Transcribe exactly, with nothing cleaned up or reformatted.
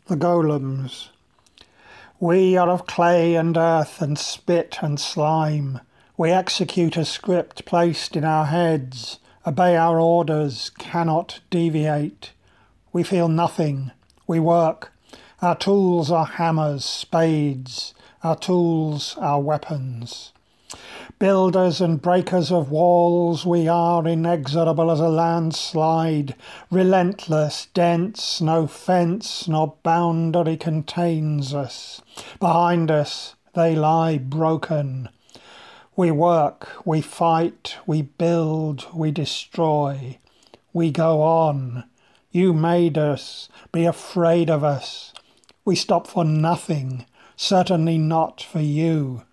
The Golems. We are of clay and earth and spit and slime. We execute a script placed in our heads, obey our orders, cannot deviate. We feel nothing. We work. Our tools are hammers, spades. Our tools are weapons. Builders and breakers of walls, we are inexorable as a landslide, relentless, dense, no fence nor boundary contains us. Behind us they lie broken. We work, we fight, we build, we destroy. We go on. You made us. Be afraid of us. We stop for nothing, certainly not for you.